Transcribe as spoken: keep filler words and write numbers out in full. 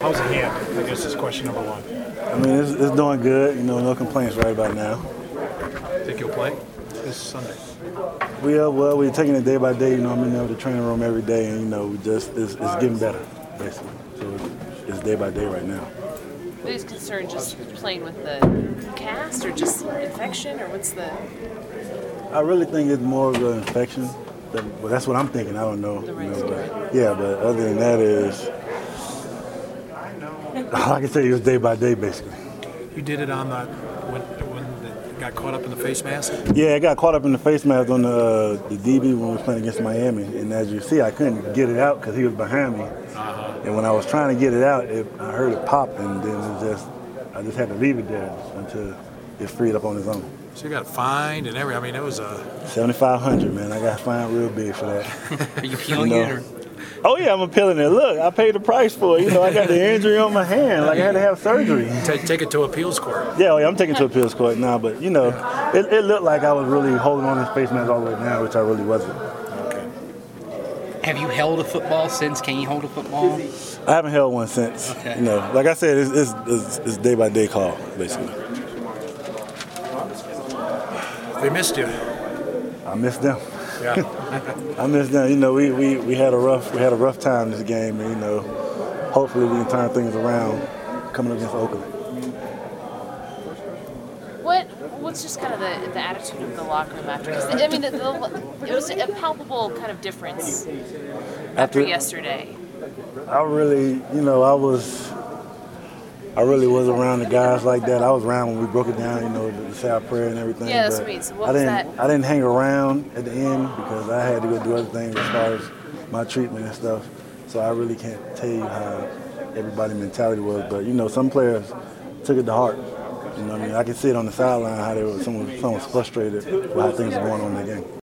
How's the hand? I guess is question number one. I mean, it's, it's doing good. You know, no complaints right about now. Think you'll play this Sunday? We are, well, we're taking it day by day. You know, I'm in there with the training room every day, and, you know, we just, it's, it's getting better, basically. So it's, it's day by day right now. What is concerned, just playing with the cast or just infection, or what's the... I really think it's more of an infection. But, well, that's what I'm thinking. I don't know. The You know, risk, but, yeah, but other than that is, all I can tell you is day by day, basically. You did it on the when when it got caught up in the face mask. Yeah, I got caught up in the face mask on the uh, the D B when we were playing against Miami, and as you see, I couldn't get it out because he was behind me. Uh-huh. And when I was trying to get it out, it, I heard it pop, and then it just I just had to leave it there until it freed up on its own. So you got fined and everything. I mean, it was a seventy-five hundred, man. I got fined real big for that. Are you peeling You know? it? Or? Oh yeah, I'm appealing it. Look, I paid the price for it. You know, I got the injury on my hand, like I had to have surgery. take, take it to appeals court. Yeah, oh, yeah, I'm taking it to appeals court now, but you know, it, it looked like I was really holding on to this face mask all the way down, which I really wasn't. Okay. Have you held a football since? Can you hold a football? I haven't held one since. Okay. You know, like I said, it's, it's, it's, it's day by day call, basically. They missed you. I miss them. Yeah. I miss them. You know, we, we, we had a rough we had a rough time this game, and you know, hopefully we can turn things around coming against Oakland. What what's just kind of the, the attitude of the locker room after? Because I mean, the, the, it was a palpable kind of difference after, After- yesterday. I really, you know, I was, I really was around the guys like that. I was around when we broke it down, you know, the say our prayer and everything. Yeah, that's but what I mean. So what I was didn't, that? I didn't hang around at the end because I had to go do other things as far as my treatment and stuff. So I really can't tell you how everybody's mentality was. But you know, some players took it to heart. You know what I mean? I could see it on the sideline how they were, someone, someone was frustrated with how things were going on in the game.